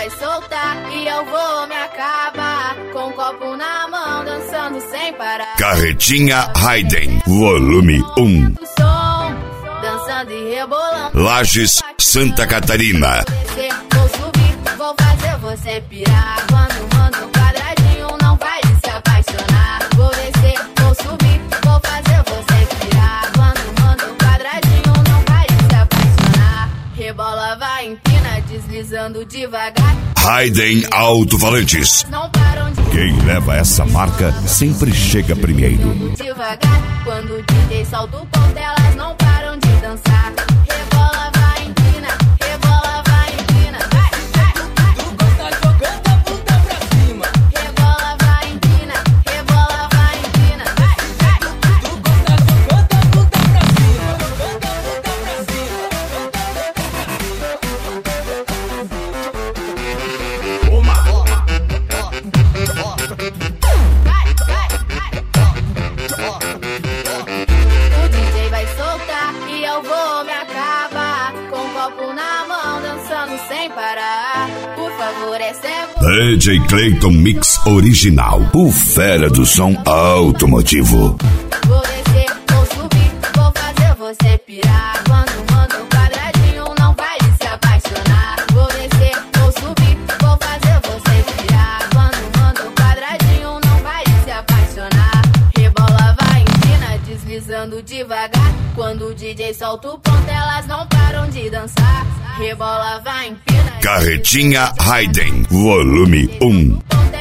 vai soltar e eu vou me acabar. Com um copo na mão, dançando sem parar. Carretinha Haydn, volume 1. Dançando e rebolando. Lages, Santa Catarina. Vou subir, vou fazer você pirar. Quando mando um quadradinho, não vai se apaixonar. Vou descer, vou subir, vou fazer você pirar. Quando mando um quadradinho, não vai se apaixonar. Rebola, vai, empina, deslizando devagar. Haydn Alto-Falantes. Não param de... Quem leva essa marca sempre chega primeiro. Devagar, quando o DJ solta o ponto, elas não param de dançar. Rebola, vai, empina, rebola, vai, empina. Vai, vai, vai. Tu gosta jogando a bunda pra cima. Rebola, vai, empina, rebola, vai, empina. Vai, vai, vai. Tu gosta jogando a bunda pra cima. Jogando a bunda pra cima. Vai, vai, vai. O DJ vai soltar e eu vou me acabar. Com um copo na mão, dançando sem parar. Por favor, essa é você. DJ Clayton Mix Original. O fera do som automotivo. Vou descer, vou subir, vou fazer você pirar. Quando mando um quadradinho, não vai se apaixonar. Vou descer, vou subir, vou fazer você pirar. Quando mando um quadradinho, não vai se apaixonar. Rebola, vai, empina, deslizando devagar. Quando o DJ solta o ponto, elas não param de dançar. Rebola, vai, empina. Carretinha Haydn, volume 1.